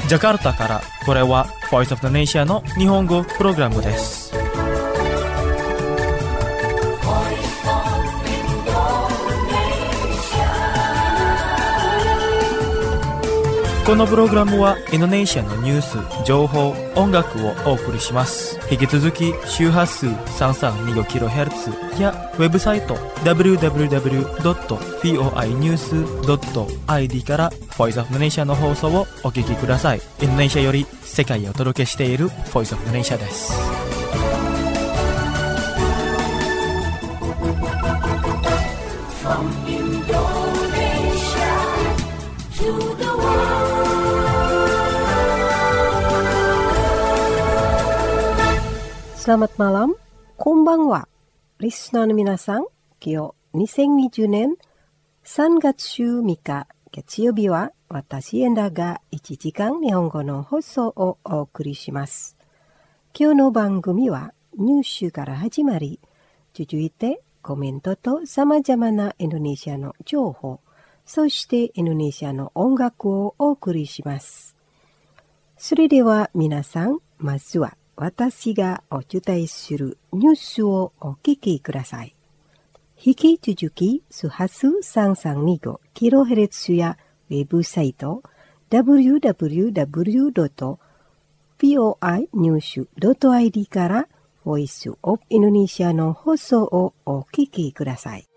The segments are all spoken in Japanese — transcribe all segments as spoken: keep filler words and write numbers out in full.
ジャカルタから、これは Voice of the Nation の日本語プログラムです。このプログラムはインドネシアのニュース、情報、音楽をお送りします。引き続き周波数 さんさんにごキロヘルツ やウェブサイト ダブリューダブリューダブリュードットフォーアイニュースドットアイディー から Voice of the Nation の放送をお聞きください。インドネシアより世界へお届けしている Voice of the Nation です。 Selamat malam, こんばんは。リスナーの皆さん、今日にせんにじゅうねんさんがつじゅうみっか月曜日は私エンダがいちじかん日本語の放送をお送りします。今日の番組はニュースから始まり、続いてコメントと様々なインドネシアの情報、そしてインドネシアの音楽をお送りします。それでは皆さん、まずは私がお伝えするニュースをお聞きください。引き続き、周波数さんさんにごキロヘルツ やウェブサイト ダブリューダブリューダブリュードットフォーアイニュースドットアイディー からボイスオブインドネシアの放送をお聞きください。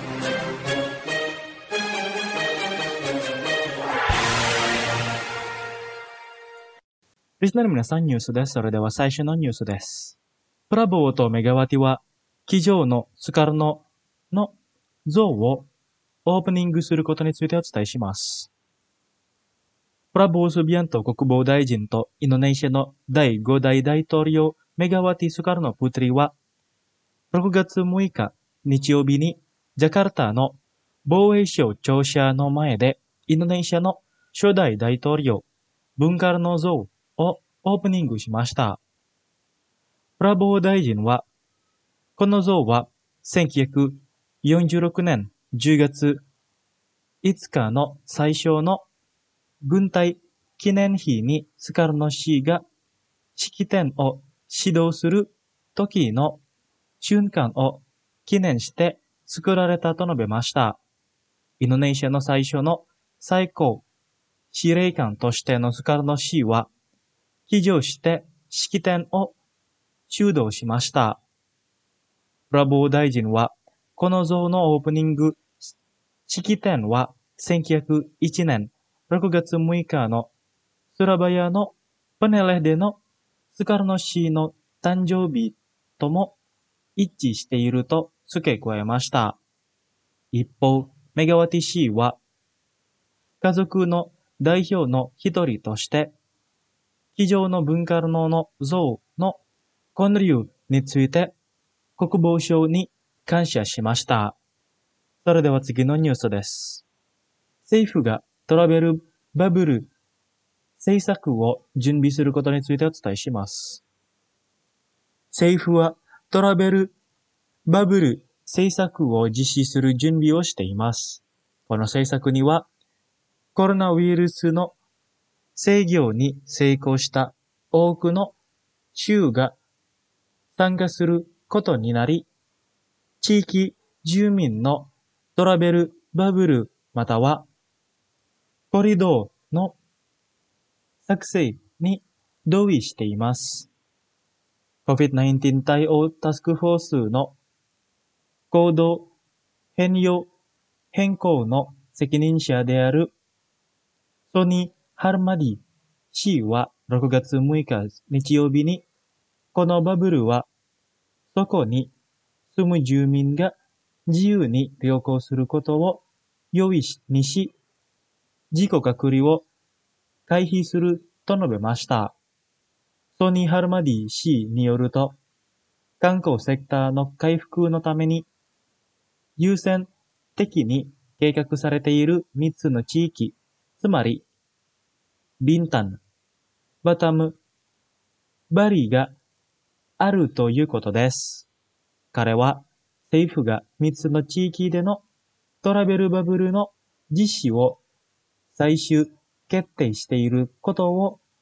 リスナーの皆さん、ニュースです。それでは最初のニュースです。プラボーとメガワティは、機上のスカルノの像をオープニングすることについてお伝えします。プラボースビアント国防大臣とインドネシアのだいご代大統領メガワティスカルノプトリは、ろくがつむいか日曜日にジャカルタの防衛省庁舎の前でインドネシアの初代大統領ブンカルの像をオープニングしました。プラボー大臣は、この像はせんきゅうひゃくよんじゅうろくねんじゅうがついつかの最初の軍隊記念碑にスカルノ氏が式典を指導する時の瞬間を記念して作られたと述べました。インドネシアの最初の最高司令官としてのスカルノ氏は、騎乗して式典を主導しました。プラボー大臣は、この像のオープニング式典はせんきゅうひゃくいちねんろくがつむいかのスラバヤのパネレでのスカルノ氏の誕生日とも一致していると付け加えました。一方、メガワティ氏は、家族の代表の一人として、机上のブンカルノの像の建立について国防省に感謝しました。それでは次のニュースです。政府がトラベルバブル政策を準備することについてお伝えします。政府はトラベルバブル政策を実施する準備をしています。この政策にはコロナウイルスの制御に成功した多くの州が参加することになり、地域住民のトラベルバブルまたはコリドーの作成に同意しています。コビッドナインティーン 対応タスクフォースの行動変容変更の責任者であるソニー・ハルマディ氏はろくがつむいか日曜日に、このバブルはそこに住む住民が自由に旅行することを容易にし、自己隔離を回避すると述べました。ソニー・ハルマディ氏によると、観光セクターの回復のために優先的に計画されているみっつの地域、つまり、ビンタン、バタム、バリがあるということです。彼は政府がみっつの地域でのトラベルバブルの実施を最終決定していることを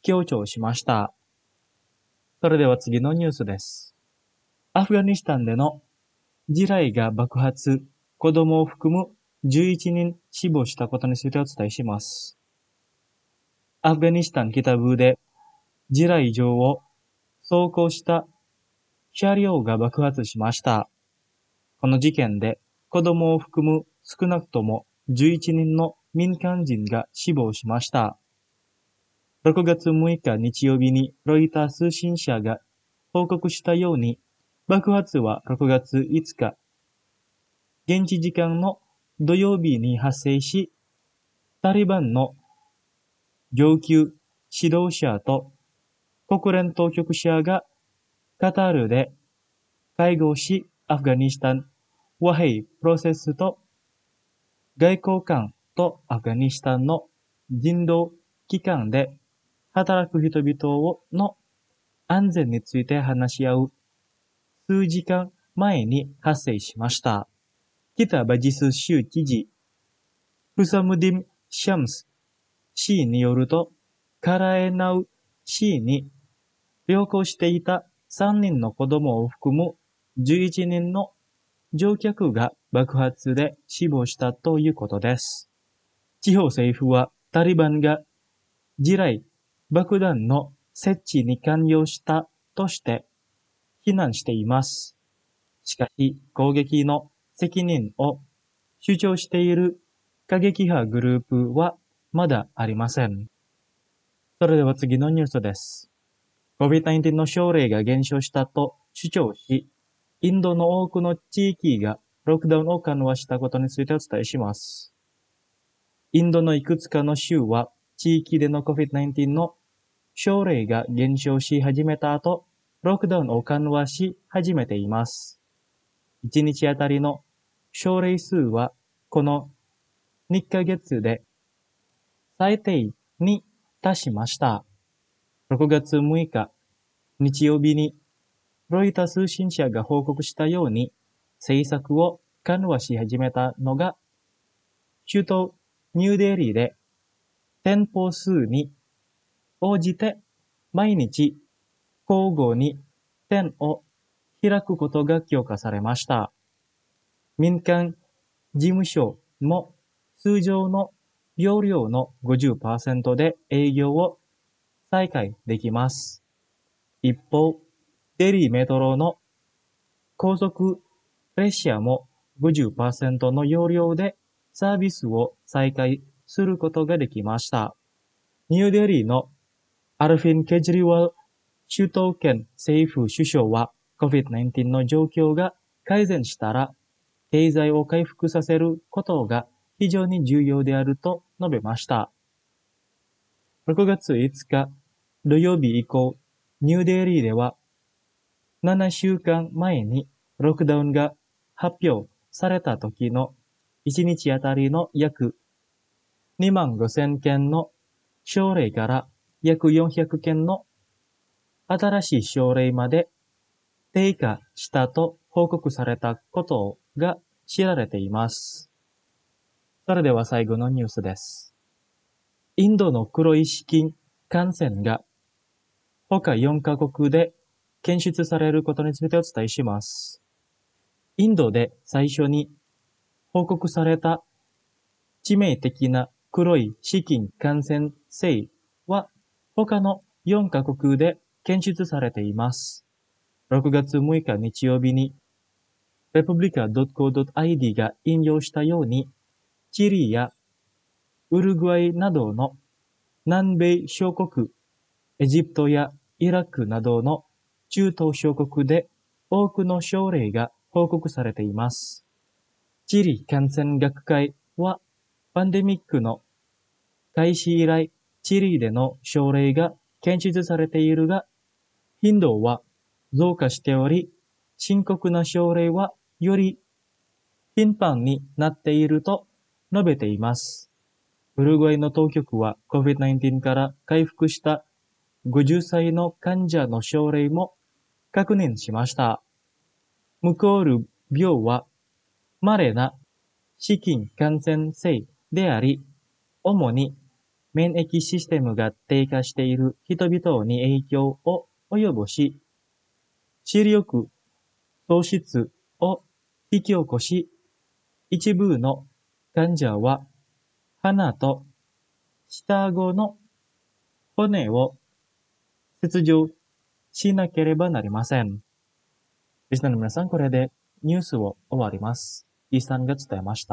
強調しました。それでは次のニュースです。アフガニスタンでの地雷が爆発、子供を含むじゅういちにん死亡したことについてお伝えします。アフガニスタン北部で地雷上を走行した車両が爆発しました。この事件で子供を含む少なくともじゅういちにんの民間人が死亡しました。ろくがつむいか日曜日にロイター通信社が報告したように、爆発はろくがついつか、現地時間の土曜日に発生し、タリバンの上級指導者と国連当局者がカタールで会合し、アフガニスタン和平プロセスと外交官とアフガニスタンの人道機関で働く人々の安全について話し合う数時間前に発生しました。北バジス州知事、フサムディン・シャムス氏によると、カラエナウ氏に旅行していたさんにんの子供を含むじゅういちにんの乗客が爆発で死亡したということです。地方政府はタリバンが地雷爆弾の設置に関与したとして非難しています。しかし攻撃の責任を主張している過激派グループはまだありません。それでは次のニュースです。コビド じゅうきゅう の症例が減少したと主張し、インドの多くの地域がロックダウンを緩和したことについてお伝えします。インドのいくつかの州は地域での コビド じゅうきゅう の症例が減少し始めた後、ロックダウンを緩和し始めています。いちにちあたりの症例数はこのにかげつで最低に達しました。ろくがつむいか日曜日にロイター通信社が報告したように政策を緩和し始めたのが首都ニューデリーで店舗数に応じて毎日交互に店を開くことが強化されました。民間事務所も通常の容量の ごじゅっパーセント で営業を再開できます。一方、デリーメトロの高速列車も ごじゅっパーセント の容量でサービスを再開することができました。ニューデリーのアルフィン・ケジリワル首都圏政府首相は コビド じゅうきゅう の状況が改善したら経済を回復させることが非常に重要であると述べました。ろくがついつか土曜日以降、ニューデリーではななしゅうかんまえにロックダウンが発表された時のいちにちあたりの約にまんごせんけんの症例から約よんひゃくけんの新しい症例まで低下したと報告されたことが知られています。それでは最後のニュースです。インドの黒い死菌感染が他よんかこくで検出されることについてお伝えします。インドで最初に報告された致命的な黒い死菌感染性は他のよんかこくで検出されています。ろくがつむいか日曜日に レプブリカ ドット コー ドット アイディー が引用したように、チリやウルグアイなどの南米諸国、エジプトやイラクなどの中東諸国で多くの症例が報告されています。チリ感染学会はパンデミックの開始以来、チリでの症例が検出されているが、頻度は増加しており、深刻な症例はより頻繁になっていると述べています。ウルグアイの当局は コビド じゅうきゅう から回復したごじゅっさいの患者の症例も確認しました。ムコール病は稀な死菌感染性であり、主に免疫システムが低下している人々に影響を及ぼし、視力喪失を引き起こし、一部の患者は鼻と下顎の骨を切除しなければなりません。リスナーの皆さん、これでニュースを終わります。イさんが伝えました。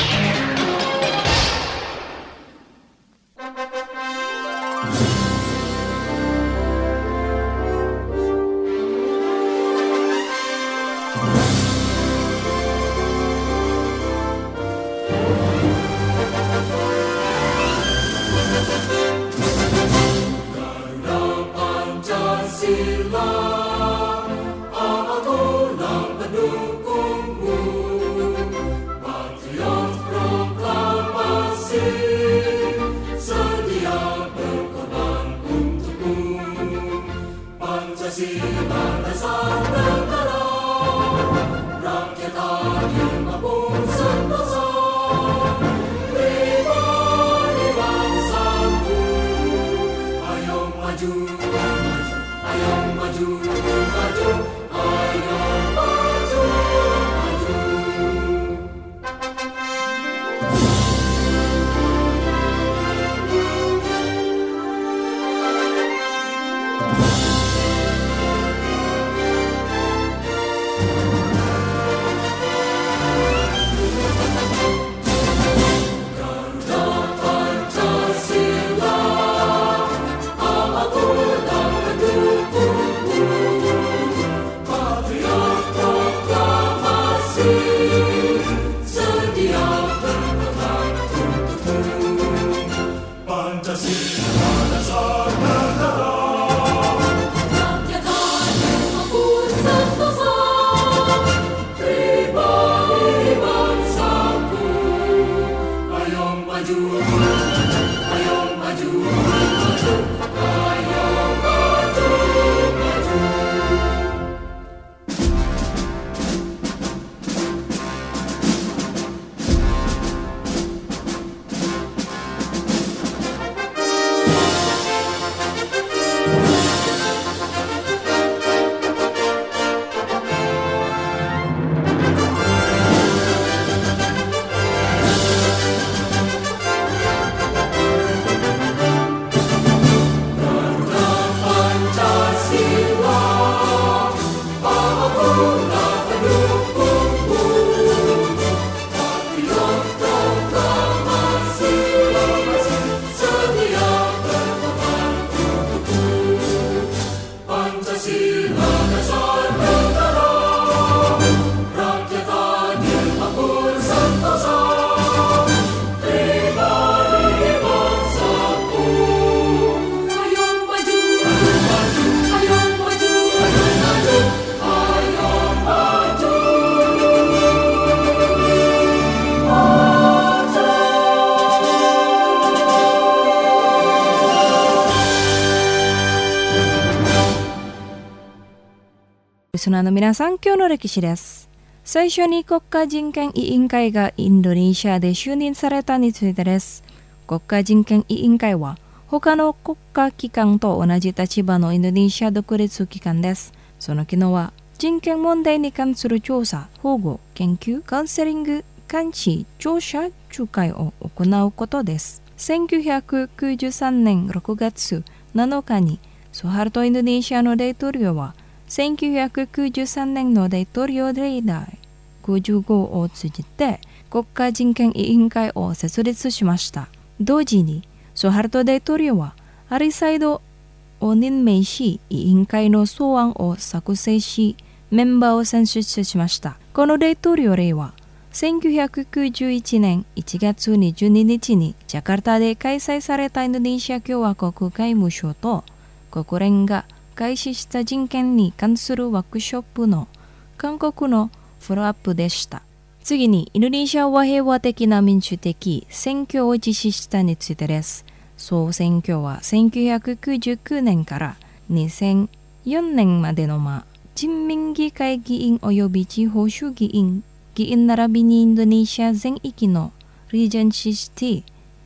リスナーの皆さん、今日の歴史です。最初に国家人権委員会がインドネシアで就任されたについてです。国家人権委員会は他の国家機関と同じ立場のインドネシア独立機関です。その機能は人権問題に関する調査、保護、研究、カウンセリング、監視、調査、仲介を行うことです。せんきゅうひゃくきゅうじゅうさんねんろくがつなのかにソハルトインドネシアの大統領はせんきゅうひゃくきゅうじゅうさんねんの大統領令第ごじゅうごを通じて国家人権委員会を設立しました。同時にソハルト大統領はアリサイドを任命し、委員会の草案を作成し、メンバーを選出しました。この大統領令はせんきゅうひゃくきゅうじゅういちねんいちがつにじゅうににちにジャカルタで開催されたインドネシア共和国外務省と国連が開始した人権に関するワークショップの韓国のフォローアップでした。次に、インドネシアは平和的な民主的選挙を実施したについてです。総選挙はせんきゅうひゃくきゅうじゅうきゅうねんからにせんよねんまでの間、人民議会議員及び地方州議員、議員並びにインドネシア全域のリージェンシシティ、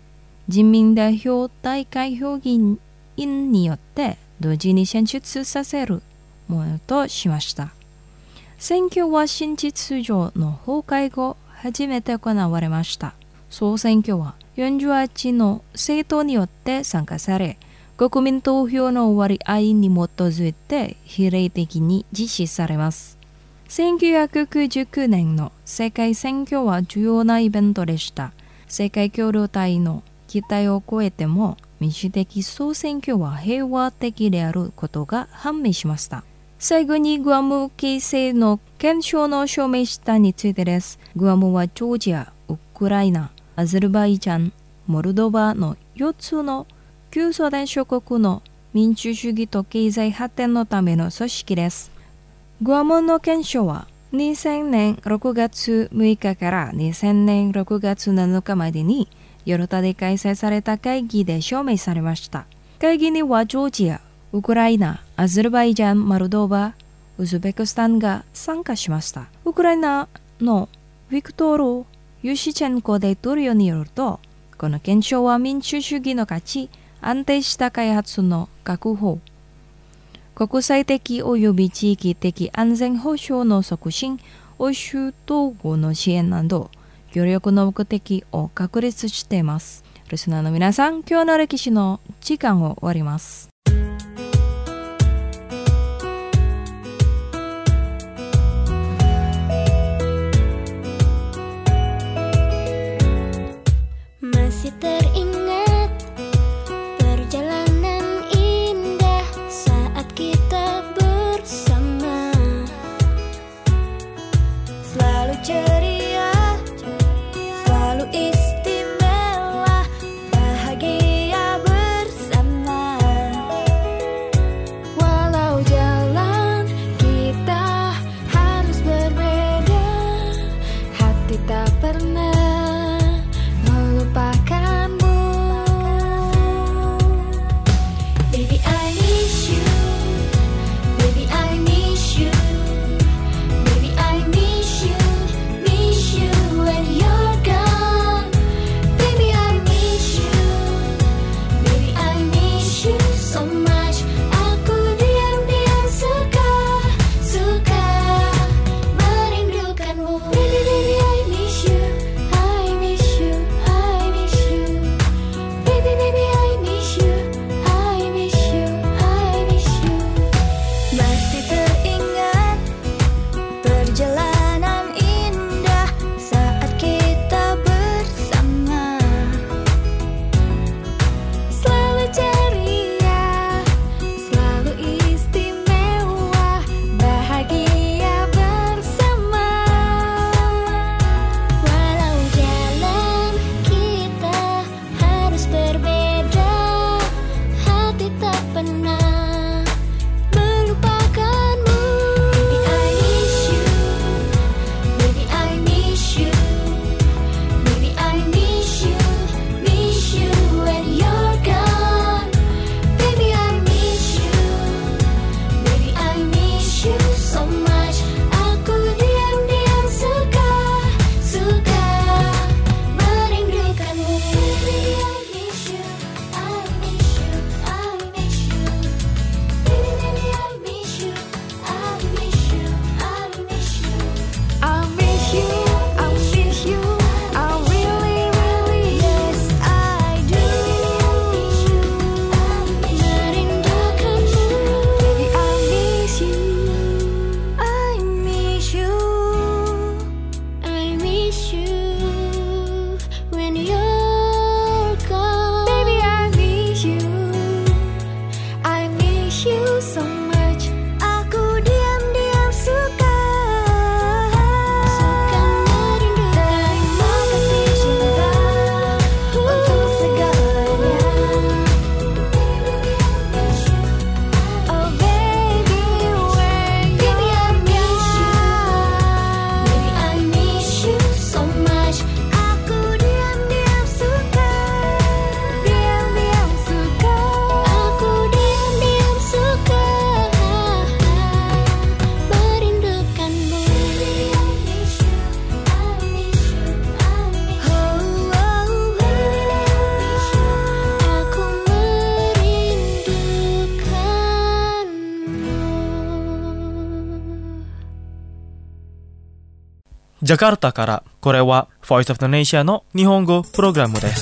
人民代表大会評議員によって同時に選出させるものとしました。選挙は新秩序の崩壊後初めて行われました。総選挙はよんじゅうはちの政党によって参加され、国民投票の割合に基づいて比例的に実施されます。せんきゅうひゃくきゅうじゅうきゅうねんの世界選挙は重要なイベントでした。世界共同体の期待を超えても民主的総選挙は平和的であることが判明しました。最後にグアム形成の憲章の証明したについてです。グアムはジョージア、ウクライナ、アゼルバイジャン、モルドバのよっつの旧ソ連諸国の民主主義と経済発展のための組織です。グアムの憲章はにせんねんろくがつむいかからにせんねんろくがつなのかまでにヨルタで開催された会議で証明されました。会議にはジョージア、ウクライナ、アゼルバイジャン、モルドバ、ウズベクスタンが参加しました。ウクライナのヴィクトール・ユシチェンコ大統領によると、この憲章は民主主義の価値、安定した開発の確保、国際的及び地域的安全保障の促進、欧州統合の支援など、協力の目的を確立しています。リスナーの皆さん、今日の歴史の時間を終わります。 Masih teringat perjalanan indah saat kita bersama, selalu ceria, selalu istimewa, bahagia bersama. ジャカルタから、これは Voice of Indonesia の日本語プログラムです。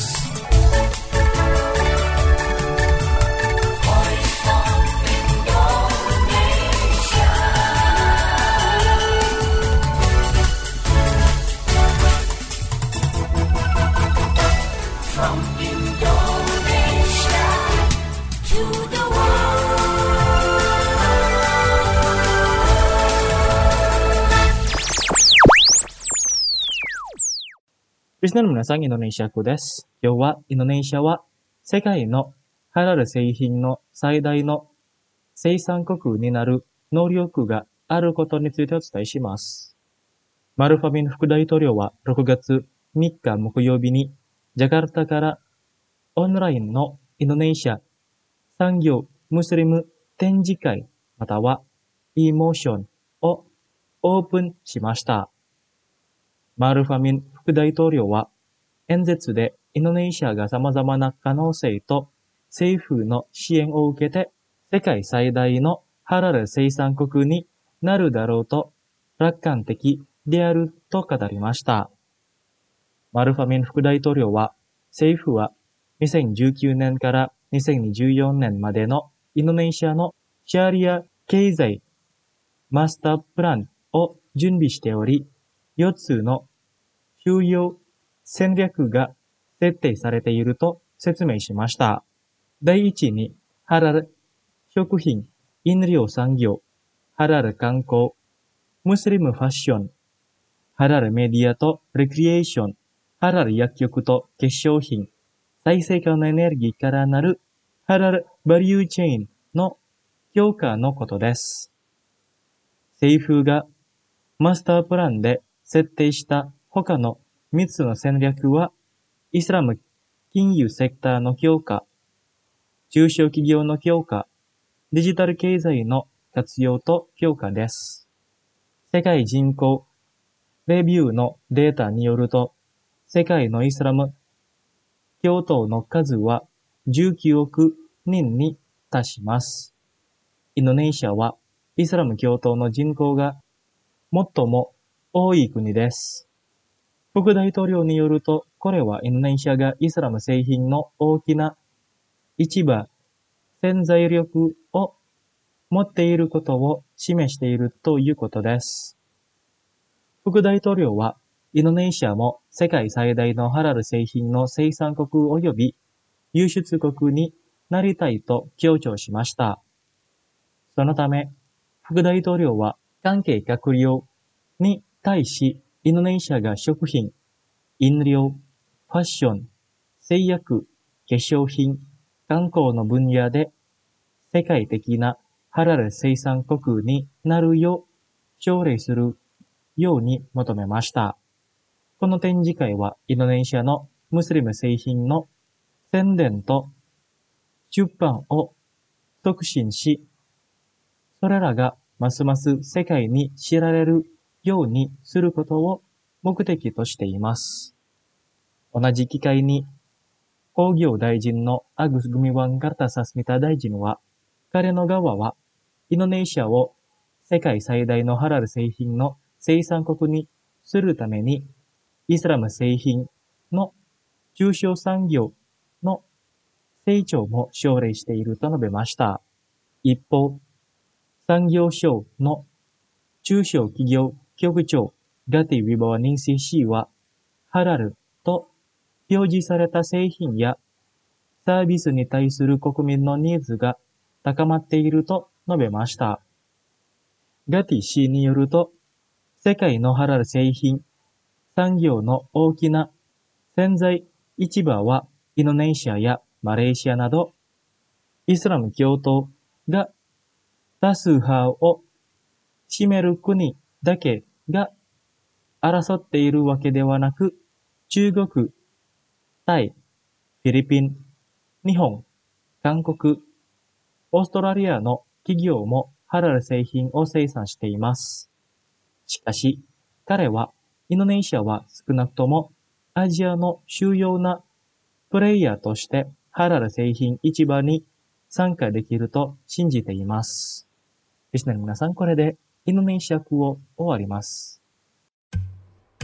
リスナーの皆さん、インドネシア語です。今日はインドネシアは世界のハラル製品の最大の生産国になる能力があることについてお伝えします。マルファミン副大統領はろくがつみっか木曜日にジャカルタからオンラインのインドネシア産業ムスリム展示会またはイモーションをオープンしました。マルファミン副大統領は演説でインドネシアが様々な可能性と政府の支援を受けて世界最大のハラル生産国になるだろうと楽観的であると語りました。マルファミン副大統領は政府はにせんじゅうきゅうねんからにせんにじゅうよねんまでのインドネシアのシャリア経済マスタープランを準備しており、よっつの重要戦略が設定されていると説明しました。第一に、ハラル食品、飲料産業、ハラル観光、ムスリムファッション、ハラルメディアとレクリエーション、ハラル薬局と化粧品、再生可能エネルギーからなるハラルバリューチェーンの強化のことです。政府がマスタープランで設定した他のみっつの戦略は、イスラム金融セクターの強化、中小企業の強化、デジタル経済の活用と強化です。世界人口レビューのデータによると、世界のイスラム教徒の数はじゅうきゅうおくにんに達します。インドネシアはイスラム教徒の人口が最も多い国です。副大統領によると、これはインドネシアがイスラム製品の大きな市場、潜在力を持っていることを示しているということです。副大統領は、インドネシアも世界最大のハラル製品の生産国及び輸出国になりたいと強調しました。そのため、副大統領は関係閣僚に対し、インドネシアが食品、飲料、ファッション、製薬、化粧品、観光の分野で世界的なハラル生産国になるよう奨励するように求めました。この展示会はインドネシアのムスリム製品の宣伝と出版を促進し、それらがますます世界に知られるようにすることを目的としています。同じ機会に、工業大臣のアグス・グミワン・カルタサスミタ大臣は、彼の側は、インドネシアを世界最大のハラル製品の生産国にするために、イスラム製品の中小産業の成長も奨励していると述べました。一方、産業省の中小企業局長ガティ・ウィバワ・ニンシー氏は、ハラルと表示された製品やサービスに対する国民のニーズが高まっていると述べました。ガティ氏によると、世界のハラル製品産業の大きな潜在市場はインドネシアやマレーシアなど、イスラム教徒が多数派を占める国だけが争っているわけではなく、中国、タイ、フィリピン、日本、韓国、オーストラリアの企業もハラル製品を生産しています。しかし、彼はインドネシアは少なくともアジアの主要なプレイヤーとしてハラル製品市場に参加できると信じています。リスナーの皆さん、これでインドネシア語を終わります。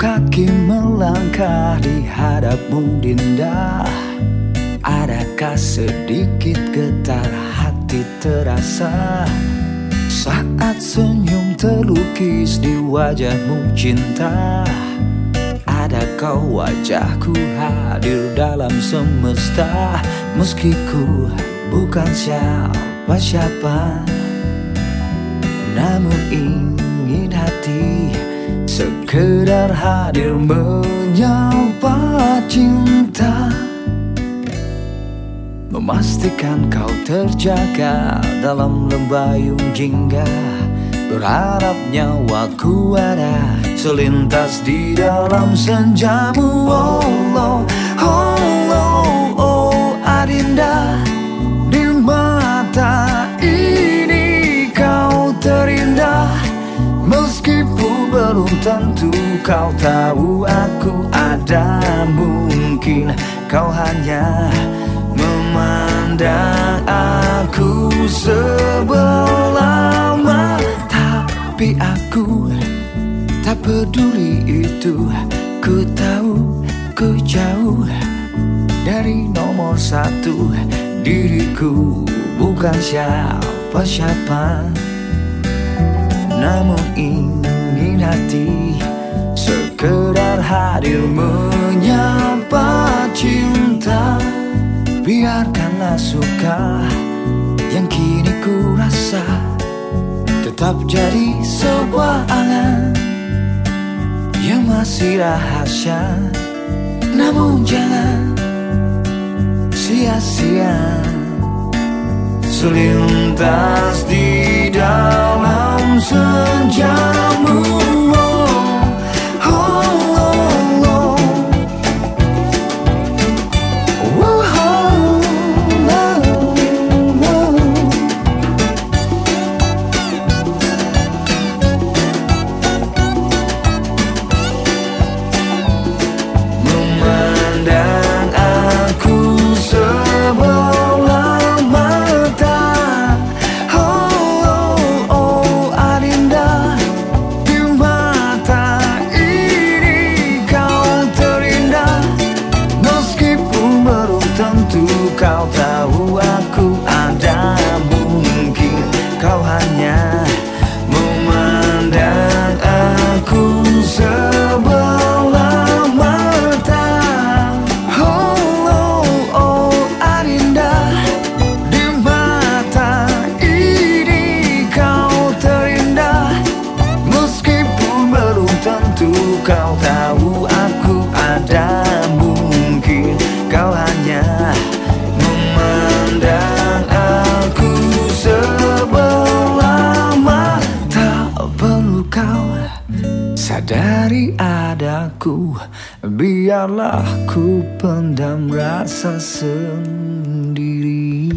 kaki melangkah di hadapmu Dinda. Adakah sedikit getar hati terasa saat senyum terlukis di wajahmu cinta? Adakah wajahku hadir dalam semesta meski ku bukan siapa-siapa, namun ingin hati sekedar hadir menyapa cinta, memastikan kau terjaga dalam lembayung jingga, berharap nyawaku ada selintas di dalam senjamu. Oh, oh, oh, oh, oh Adinda, di mata ini kau terindah, meskipun belum tentu kau tahu aku ada. Mungkin kau hanya memandang aku sebelah mata, tapi aku tak peduli itu. Ku tahu ku jauh dari nomor satu, diriku bukan siapa-siapa, namun ingin hati sekedar hadir menyapa cinta. Biarkanlah suka yang kini ku rasa tetap jadi sebuah angan yang masih rahasia, namun jangan sia-sia selintas di dalam senjamu. Oh, oh, oh, oh. Kau tahu aku ada, mungkin kau hanya memandang aku sebelah mata. Oh, oh, oh Adinda, di mata ini kau terindah, meskipun belum tentu kau tahu aku ada. Mungkin kau hanya memandang aku sebelah mata, perlu kau sadari adaku, biarlah ku pendam rasa sendiri.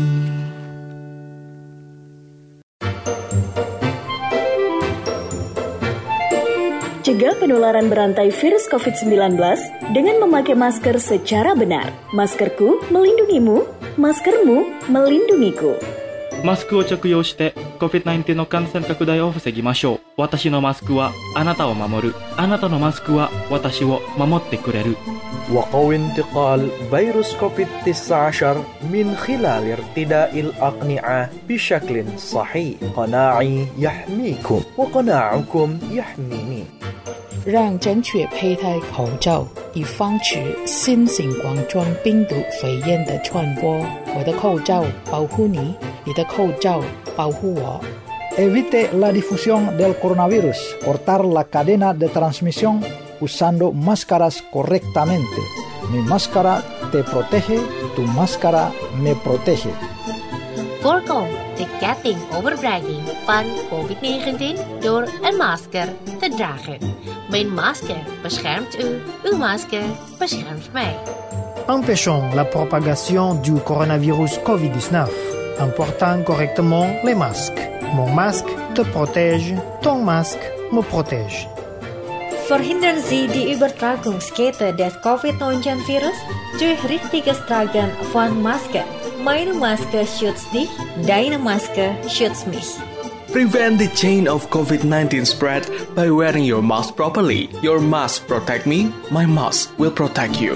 Cegah penularan berantai virus covid sembilan belas dengan memakai masker secara benar. Maskerku melindungimu, maskermu melindungiku. マスクを着用して コビッドナインティーン の感染拡大を防ぎましょう。私のマスクはあなたを守る。あなたのマスクは私を守ってくれる。 وقوي انتقال فيروس كوفيد تسعة عشر من خلال ارتداء الأقنعة بشكل صحيح. قناعي يحميكم وقناعكم يحميني. 让正确佩戴口罩，以防止新型冠状病毒肺炎的传播。我的口罩保护你，你的口罩保护我。 Evite la difusión del coronavirus. Cortar la cadena de transmisión usando máscaras correctamente. Mi máscara te protege, tu máscara me protege. Voorkom de ketting overbrenging van covid negentien door een masker te dragen. Mijn masker beschermt u, uw masker beschermt mij. Empêchons la propagation du coronavirus covid dix-neuf en portant correctement les masques. Mon masque te protège, ton masque me protège. Verhindern Sie die Übertragungskette des covid neunzehn Virus durch richtiges Tragen von Masken. Meine Maske schützt dich, deine Maske schützt mich. Prevent the chain of COVID nineteen spread by wearing your mask properly. Your mask protect me, my mask will protect you.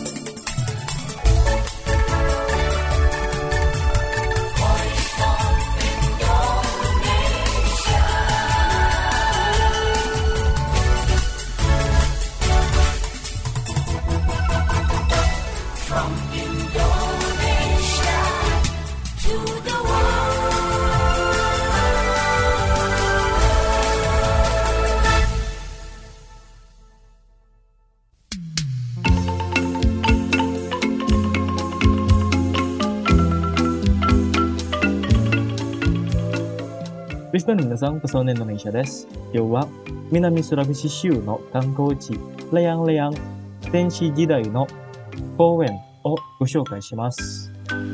リスナーの皆さん、パソネンのネイシャです。今日は南スラビシ州の観光地、レヤンレヤン戦士時代の公園をご紹介します。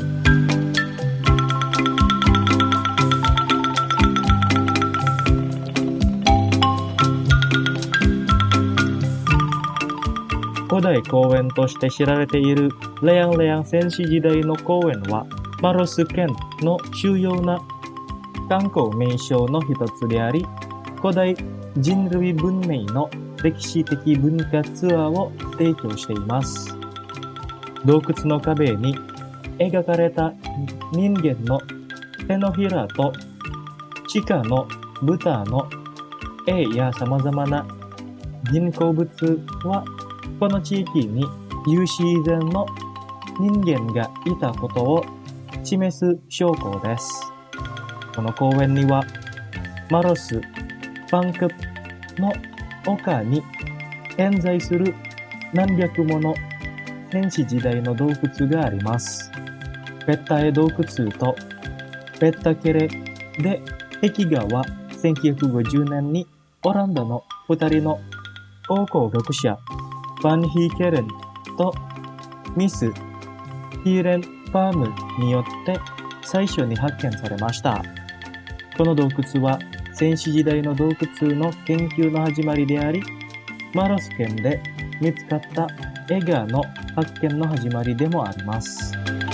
古代公園として知られているレヤンレヤン戦士時代の公園は、マロス県の主要な観光名所の一つであり、古代人類文明の歴史的文化ツアーを提供しています。洞窟の壁に描かれた人間の手のひらと鹿の豚の絵や様々な人工物は、この地域に有史以前の人間がいたことを示す証拠です。この公園には、マロス、パンクの丘に点在する何百もの戦士時代の洞窟があります。ペッタエ洞窟とペッタケレで壁画はせんきゅうひゃくごじゅうねんにオランダの二人の考古学者、ファンヒーケレンとミス・ヒーレン・パームによって最初に発見されました。この洞窟は戦士時代の洞窟の研究の始まりであり、マロス県で見つかった絵画の発見の始まりでもあります。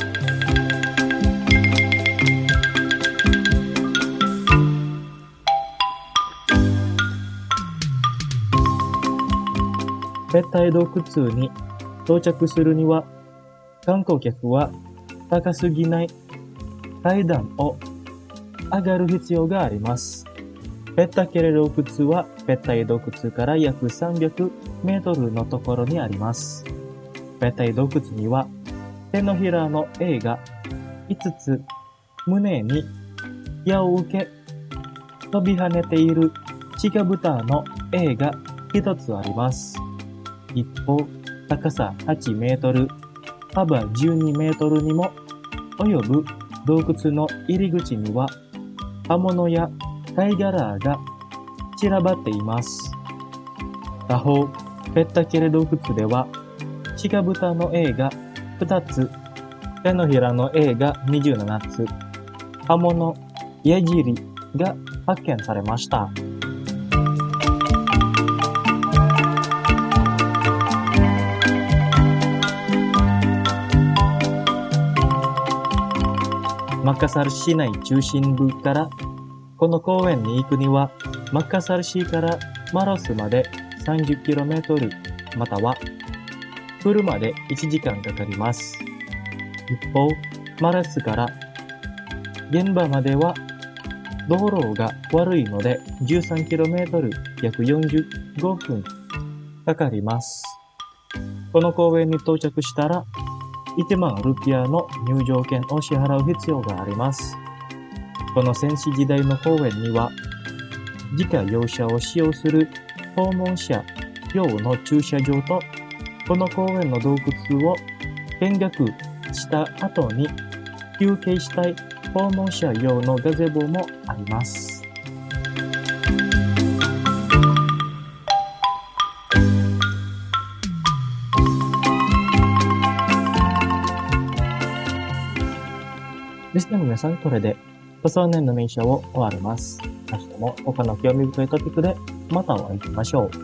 ペッタエ洞窟に到着するには、観光客は高すぎない階段を上がる必要があります。ペッタケレ洞窟はペッタエ洞窟から約さんびゃくメートルのところにあります。ペッタエ洞窟には手のひらの絵がいつつ、胸に矢を受け飛び跳ねている鹿豚の絵がひとつあります。一方、高さはちメートル、幅じゅうにメートルにも及ぶ洞窟の入り口には刃物や貝殻が散らばっています。他方、ペッタケレ洞窟では鹿豚の絵がふたつ、手のひらの絵がにじゅうななつ、刃物、矢尻が発見されました。マッカサル市内中心部からこの公園に行くには、マッカサル市からマロスまで さんじゅっキロメートル、または車でいちじかんかかります。一方、マロスから現場までは道路が悪いので じゅうさんキロメートル、約よんじゅうごふんかかります。この公園に到着したらいちまんルピアの入場券を支払う必要があります。この戦士時代の公園には、自家用車を使用する訪問者用の駐車場と、この公園の洞窟を見学した後に休憩したい訪問者用のガゼボもあります。リスナーの皆さん、これでパソネンの名称を終わります。明日も他の興味深いトピックでまたお会いしましょう。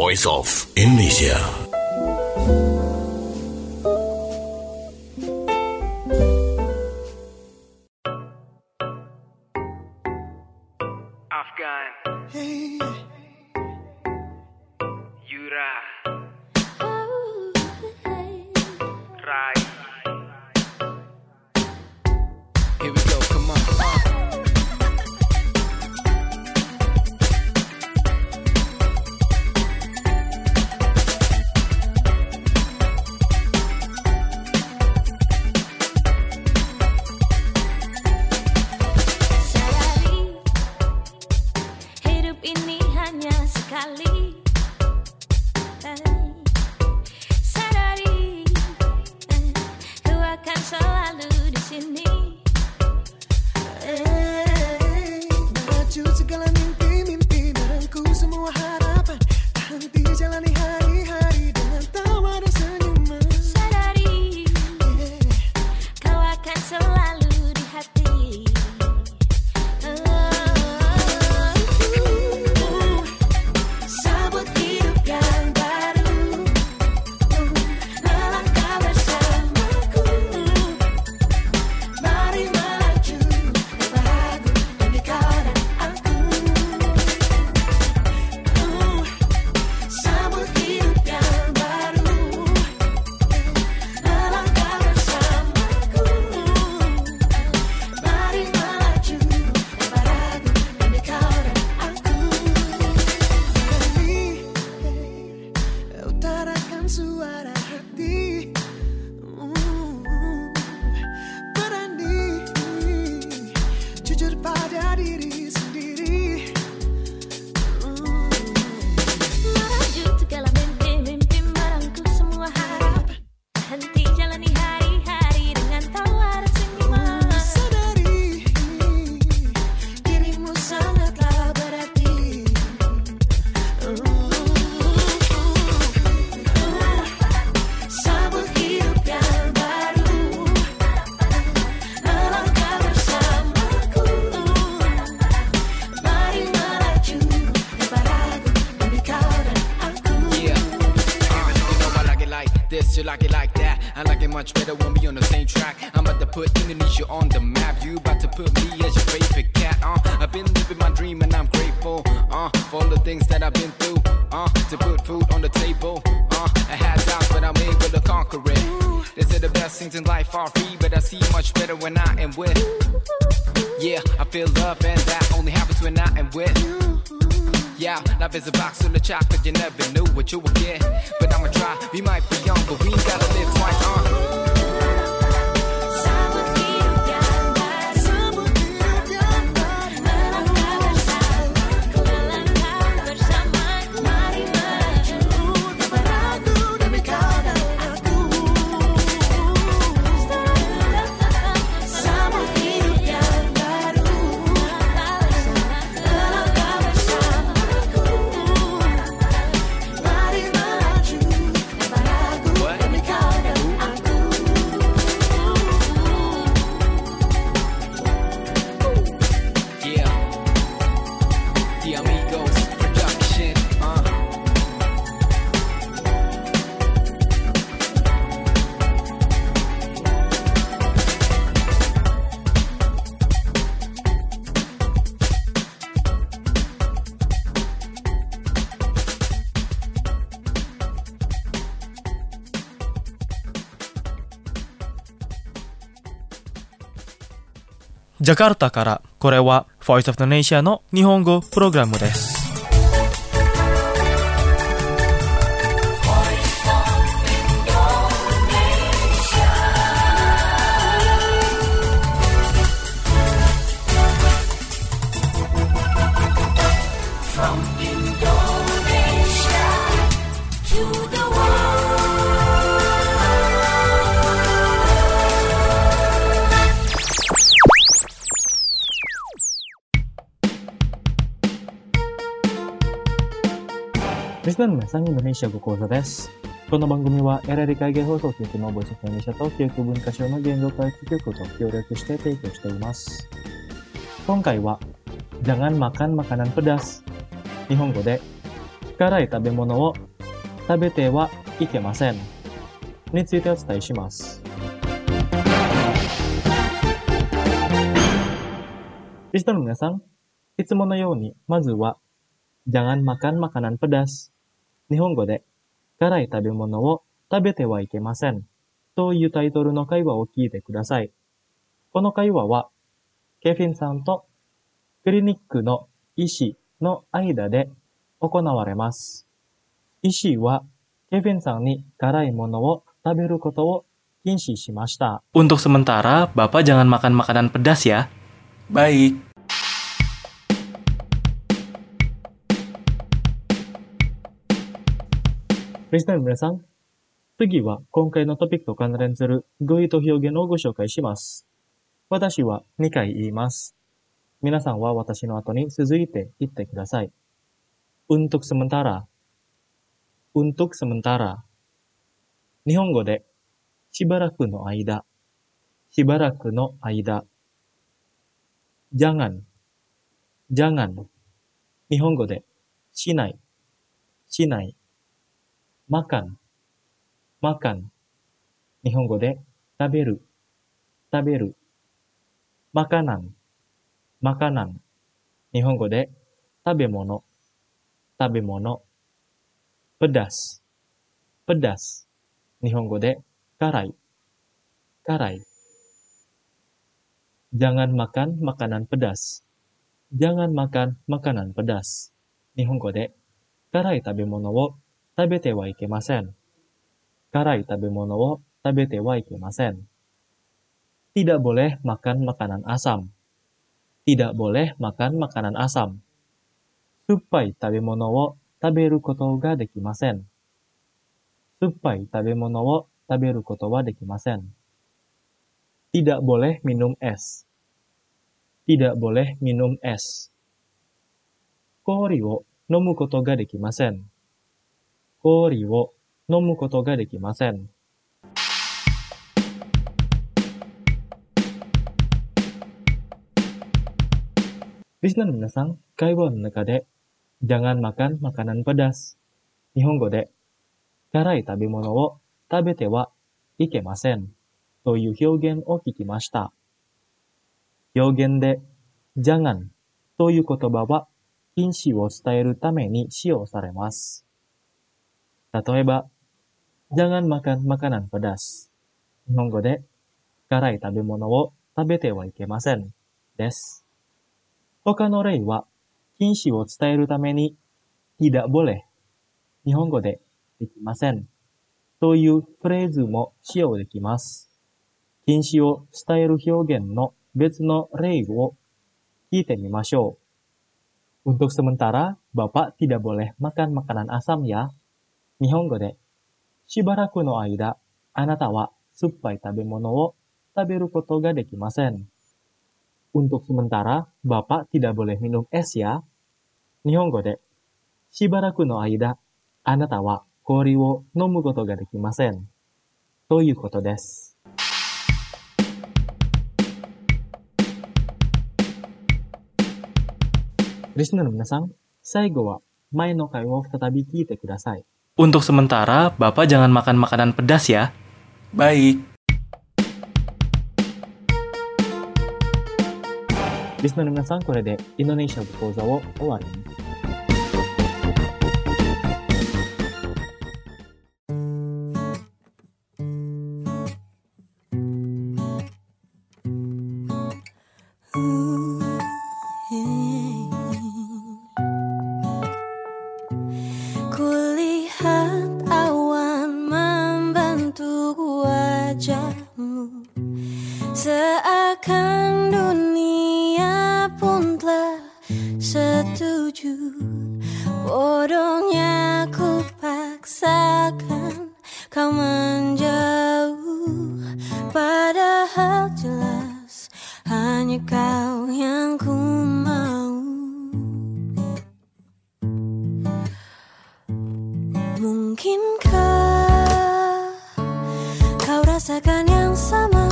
Voice of Indonesia. Afgan. Hey. Yura. Rai. Here we go, come on. Uh. You like it like that, I like it much better when we on the same track. I'm about to put Indonesia on the map. You about to put me as your favorite cat. Uh, I've been living my dream and I'm grateful uh, for all the things that I've been through. Uh, to put food on the table. Uh, I had doubts but I'm able to conquer it. They say the best things in life are free, but I see much better when I am with. Yeah, I feel love and that only happens when I am with. Yeah, life is a box full of chocolate, you never knew what you would get. But I'ma try, we might be young, but we ain't gotta live twice, uh. Jakarta から、これは Voice of Indonesia の日本語プログラムです。リスナーの皆さん、インドネシア語講座です。この番組は エルエル 海外放送局のボイスオブインドネシアと記憶文化省の言語教育局と協力して提供しています。今回は Jangan makan makanan pedas。日本語で辛い食べ物を食べてはいけませんについてお伝えします。リスナーの皆さん、いつものようにまずはJangan makan makanan pedas。日本語で辛い食べ物を食べてはいけませんというタイトルの会話を聞いてください。この会話はケフィンさんとクリニックの医師の間で行われます。医師はケフィンさんに辛いものを食べることを禁止しました。 Untuk sementara, Bapak jangan makan makanan pedas ya. Baik. リスナーの皆さん、次は今回のトピックと関連する語彙と表現をご紹介します。私はにかい言います。皆さんは私の後に続いて言ってください。Untuk sementara。untuk sementara。日本語でしばらくの間。しばらくの間。jangan。jangan。日本語でしない。しない。makan。makan。日本語で食べる。食べる。makanan。makanan。日本語で食べ物。食べ物。pedas。pedas。日本語で辛い。辛い。Jangan makan makanan pedas。Jangan makan makanan pedas。日本語で辛い食べ物を食べてはいけません。辛い食べ物を食べてはいけません。Tidak boleh makan makanan asam。tidak boleh makan makanan asam。酸っぱい食べ物を食べることができません。酸っぱい食べ物を食べることはできません。Tidak boleh minum es。tidak boleh minum es。氷を飲むことができません。氷を飲むことができません。リスナーの皆さん、会話の中でJangan makan makanan pedas。日本語で辛い食べ物を食べてはいけませんという表現を聞きました。表現でjanganという言葉は禁止を伝えるために使用されます。例えば、Jangan makan makanan pedas。日本語で辛い食べ物を食べてはいけませんです。他の例は禁止を伝えるためにtidak boleh。日本語でできませんというフレーズも使用できます。禁止を伝える表現の別の例を聞いてみましょう。Untuk sementara, Bapak tidak boleh makan makanan asam ya。日本語でしばらくの間、あなたは酸っぱい食べ物を食べることができません。Untuk sementara, Bapak tidak boleh minum es ya。日本語でしばらくの間、あなたは氷を飲むことができません。ということです。リスナーの皆さん、最後は前の会話を再び聞いてください。 Untuk sementara, Bapak jangan makan makanan pedas ya. Baik. リスナーの皆さん、これでインドネシア語講座を終わります。 Kulihat awan membentuk wajahmu, seakan dunia pun telah setuju. Bodohnya ku paksakan kau menjauh, padahal jelas hanya kau yang ku mau. Mungkinkah kau rasakan yang sama?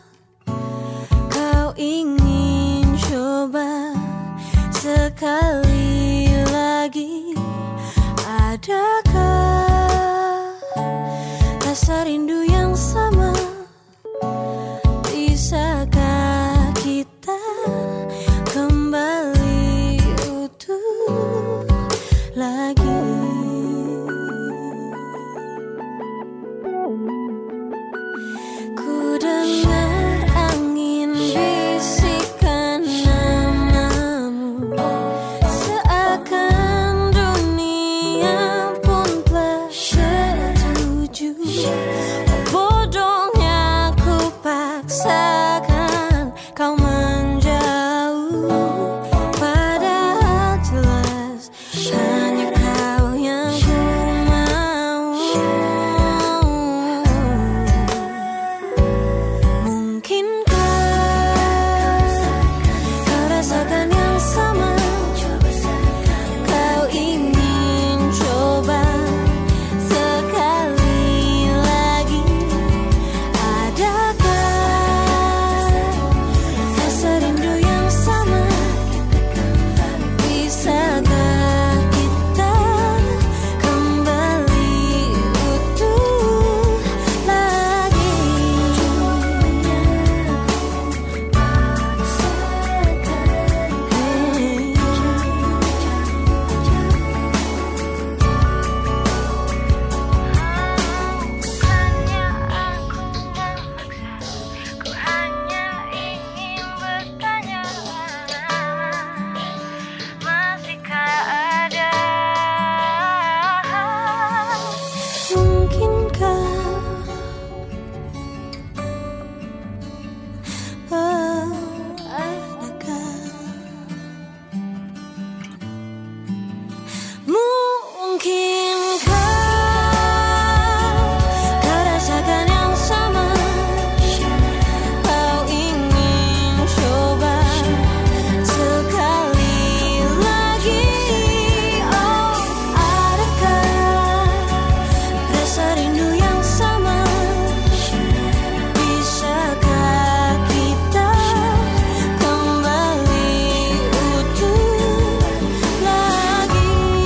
Kau ingin coba sekali lagi, rindu yang sama. Bisakah kita kembali utuh lagi? Ku dengar angin bisikan namamu, seakan dunia pun telah setuju. Bodohnya ku paksakan kau menjauh, padahal jelas hanya kau yang ku mau. Mungkinkah kau rasakan yang sama? Kau ingin coba sekali lagi. Adakah rasa rindu yang sama? Bisakah kita kembali utuh lagi? Ku hanya ingin bertanya, masihkah ada? Mungkinkah oh, adakah? Mungkinkah kau rasakan yang sama? Kau ingin coba sekali lagi. Oh, adakah rasa rindu yang sama? Bisakah kita kembali utuh lagi?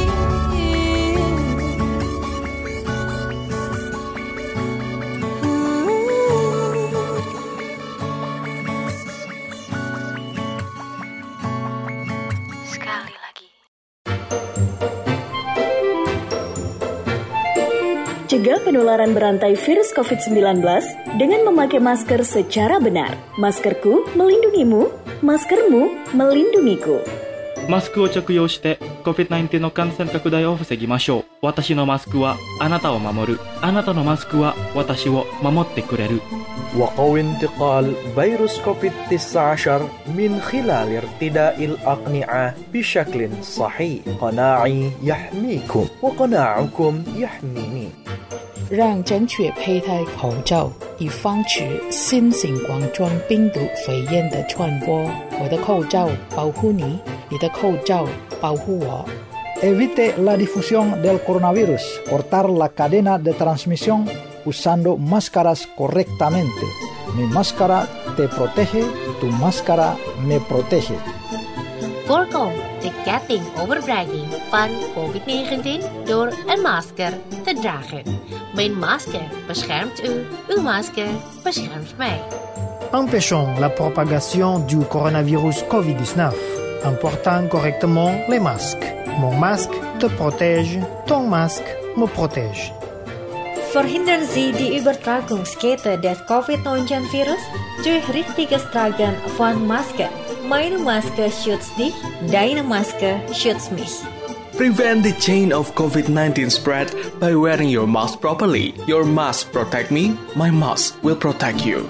Sekali lagi. Cegah penularan berantai virus covid sembilan belas dengan memakai masker secara benar. Maskerku melindungimu, maskermu melindungiku. マスクを着用して コビッドナインティーン の感染拡大を防ぎましょう。私のマスクはあなたを守る。あなたのマスクは私を守ってくれる。 وقوي انتقال فيروس كوفيد تسعة عشر من خلال ارتداء الأقنعة بشكل صحيح. قناعي يحميكم وقناعكم يحميني. 让正确佩戴口罩，以防止新型冠状病毒肺炎的传播。我的口罩保护你，你的口罩保护我。 Evite la difusión del coronavirus. Cortar la cadena de transmisión usando máscaras correctamente. Mi máscara te protege, tu máscara me protege. Voorkom de ketting overbregging van covid negentien door een masker te dragen. Mijn masker beschermt u, uw masker beschermt mij. Empêchons la propagation du coronavirus covid dix-neuf en portant correctement les masques. Mon masque te protège, ton masque me protège. Verhindern Sie die Übertragungskette des covid neunzehn Virus durch richtiges Tragen von Maske. Meine Maske schützt dich, deine Maske schützt mich. Prevent the chain of covid nineteen spread by wearing your mask properly. Your mask protect me, my mask will protect you.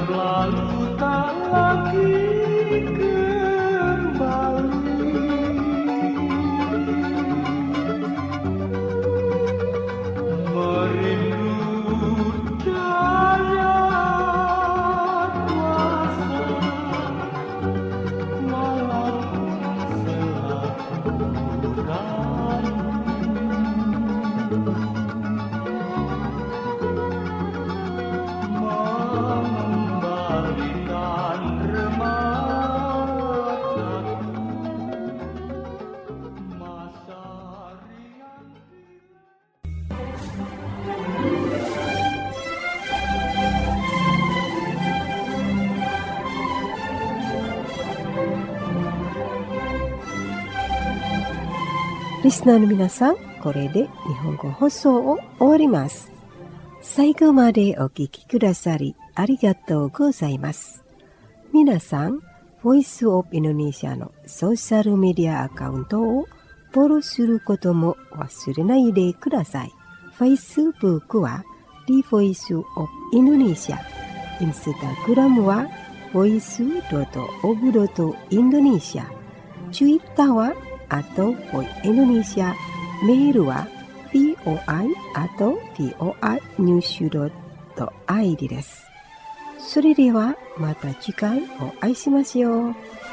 berlalu tak lagi kembali. Merindu daya kuasa, walaupun selalu Listenerの皆さん、これで日本語放送を終わります。最後までお聞きくださりありがとうございます。皆さん、ボイスオブインドネシアのソーシャルメディアアカウントをフォローすることも忘れないでください。Facebook は The Voice of Indonesia、Instagram は ボイスドットオブドットインドネシア、Twitter はatau Voice Indonesia、メールは voi atau voi news dot id です。それではまた次回お会いしましょう。